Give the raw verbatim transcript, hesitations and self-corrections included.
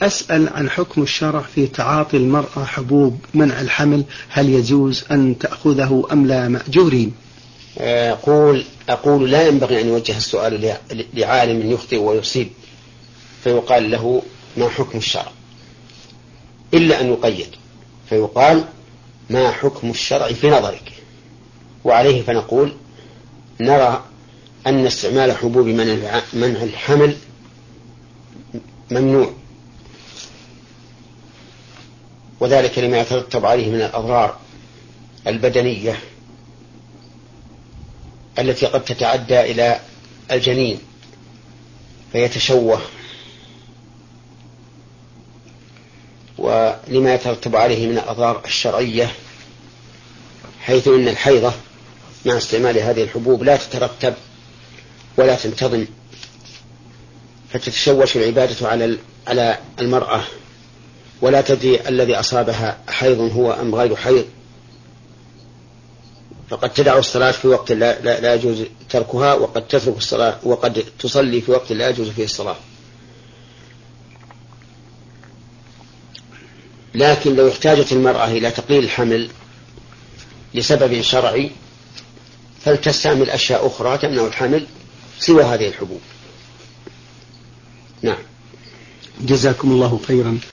أسأل عن حكم الشرع في تعاطي المرأة حبوب منع الحمل، هل يجوز أن تأخذه أم لا مأجورين؟ أقول, أقول لا ينبغي أن يوجه السؤال لعالم يخطئ ويصيب فيقال له ما حكم الشرع، إلا أن يقيد فيقال ما حكم الشرع في نظرك، وعليه فنقول نرى أن استعمال حبوب منع الحمل ممنوع، وذلك لما يترتب عليه من الأضرار البدنية التي قد تتعدى إلى الجنين فيتشوه، ولما يترتب عليه من الأضرار الشرعية، حيث إن الحيضة مع استعمال هذه الحبوب لا تترتب ولا تنتظم، فتتشوش العبادة على على المرأة، ولا تدري الذي أصابها حيض هو أم غير حيض، فقد تدع الصلاة في وقت لا, لا, لا يجوز تركها، وقد تترك الصلاة، وقد تصلي في وقت لا يجوز فيه الصلاة. لكن لو احتاجت المرأة إلى تقليل الحمل لسبب شرعي فلتستعمل أشياء أخرى تمنع الحمل سوى هذه الحبوب. نعم. جزاكم الله خيرا.